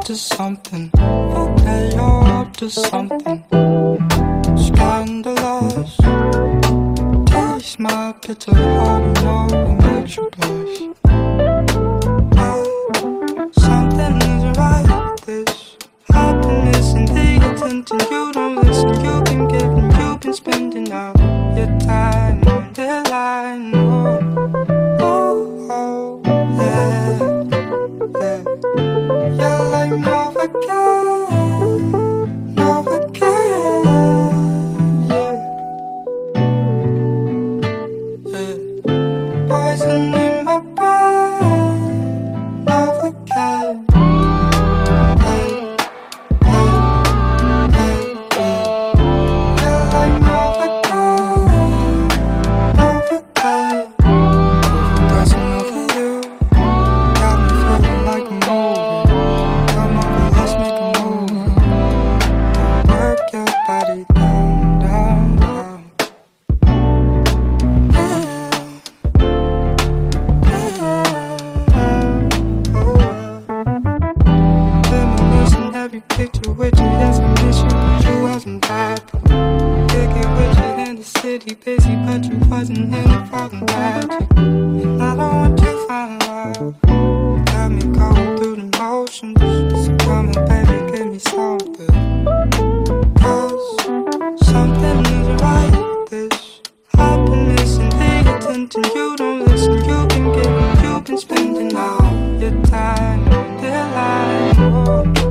to something. Okay, you're up to something. Scandalous. Taste my bitter heart, you know it makes you blush. Something is right with this happiness and the attention. You don't listen, you've been giving, you've been spending all your time on the line. Oh, oh, yeah, yeah. You're like Novocaine, Novocaine, yeah, yeah. Poison in my brain, Novocaine. Picture with you, yes, I miss you, but you wasn't bad. Kicking with you in the city, busy, but you wasn't in the problem magic. And I don't want to find love. Got me going through the motions. So come on, baby, give me something. Cause something is right with this happiness and the attention. You don't listen, you've been giving, you've been spending all your time on the line. Oh.